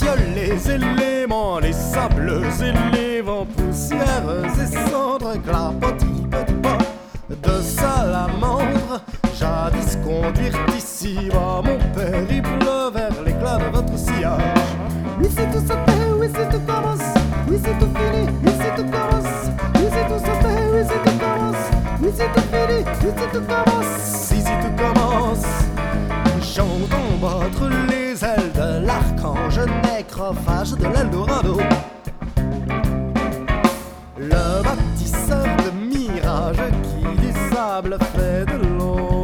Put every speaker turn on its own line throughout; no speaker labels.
les éléments, les sables et les vents, poussières et cendres, clapotis, petit pas de salamandre. Jadis conduire ici-bas mon périple vers l'éclat de votre sillage.
Oui, c'est tout sauté, oui, c'est tout commence. Oui, c'est tout fini, oui, c'est tout commence. Oui, c'est tout sauté, oui, c'est tout commence. Oui, c'est tout fini, oui, c'est tout commence.
Si tout commence, j'entends battre les ailes de l'archange nécrophage de l'Eldorado. Le bâtisseur de mirages qui du sable fait de l'eau.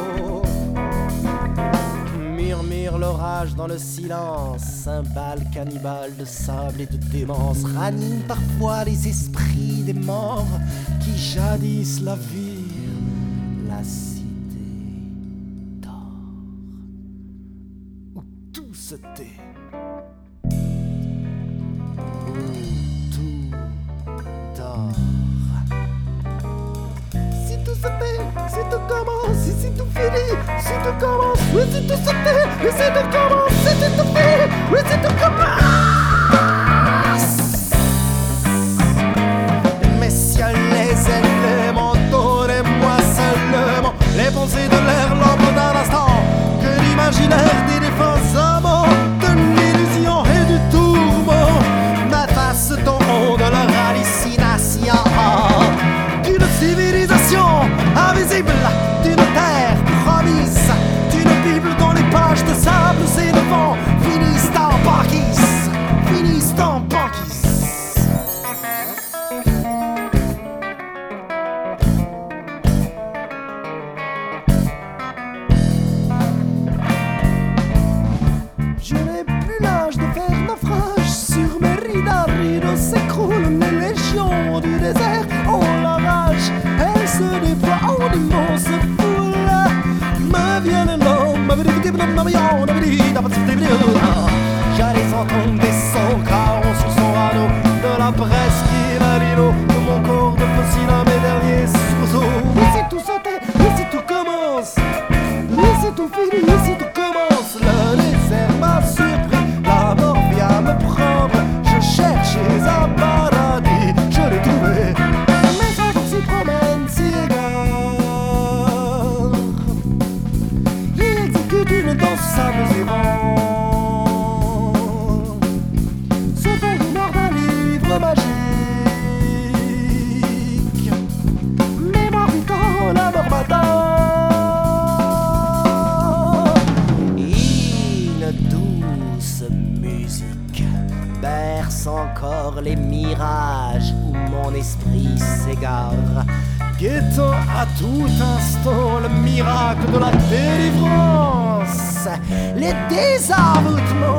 Murmure l'orage dans le silence, un bal cannibale de sable et de démence ranime parfois les esprits des morts qui jadis la virent, la cité d'or, où tout se tait.
Si tout commence, si tout finit, si tout commence, oui, si tout sauté, oui, si tout commence, si tout finit, oui, si tout commence.
Messieurs les éléments, donnez-moi seulement les pensées de l'air, l'ombre d'un instant, que l'imaginaire des défunts amants, de l'illusion et du tourment, m'efface ton de leur hallucination. D'une civilisation invisible, d'une terre promise, d'une Bible dont les pages de sable et de vent finissent en banquise, finissent en banquise.
Je n'ai plus l'âge de faire naufrage, sur mes rideaux s'écroulent les légions du désert. Oh la rage, elle se déploie en immense foule. Me viennent l'homme, j'allais entendre des sons carons sur son radeau, de la presqu'île à l'îlot, de mon corps de fossile à mes derniers sursaut. Oui, c'est tout sauté, oui, c'est tout commence, oui, c'est tout fini, oui, c'est tout commence. Le désert m'a surpris, la mort vient me prendre. Je cherchais un paradis, je l'ai trouvé. Mes enfants s'y promènent, s'y égarent. Ils exécutent une danse sable et vent. Se font l'humeur d'un livre magique. Mémoire du temps, la mort m'attend. Berce encore les mirages où mon esprit s'égare,
Guettant à tout instant le miracle de la délivrance,
les désarrôtements